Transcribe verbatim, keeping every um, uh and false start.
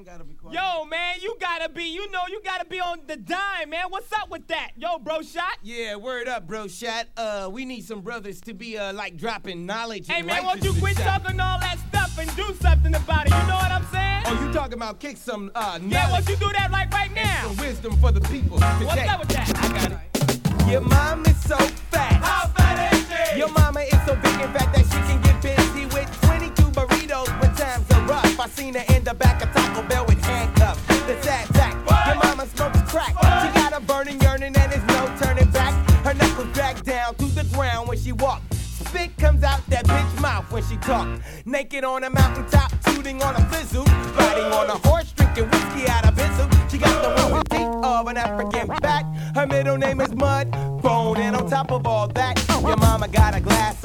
ain't gotta be quiet. Yo, man, you gotta be, you know, you gotta be on the dime, man. What's up with that? Yo, bro shot? Yeah, word up, bro shot. Uh, we need some brothers to be, uh, like, dropping knowledge Hey, and man, won't you righteousness quit shot. talking all that stuff and do something about it? You know what I'm saying? Oh, you talking about kick some, uh, knowledge Yeah, won't you do that like right now? and wisdom for the people today. What's up with that? I got it. Your mom is so fat. How fat is she? Your mama is so big in fact that she can get busy with twenty-two burritos when times are rough. I seen her in the back of Taco Bell with handcuffs. The sad tack. Your mama smokes crack. What? She got a burning, yearning, and there's no turning back. Her knuckles drag down to the ground when she walks. Spit comes out that bitch mouth when she talk. Naked on a mountaintop, shooting on a fizzle. Riding on a horse, drinking whiskey out of bizzle. She got the wisdom teeth of an African bat. Her middle name is Mud Bone, and on top of all that, your mama got a glass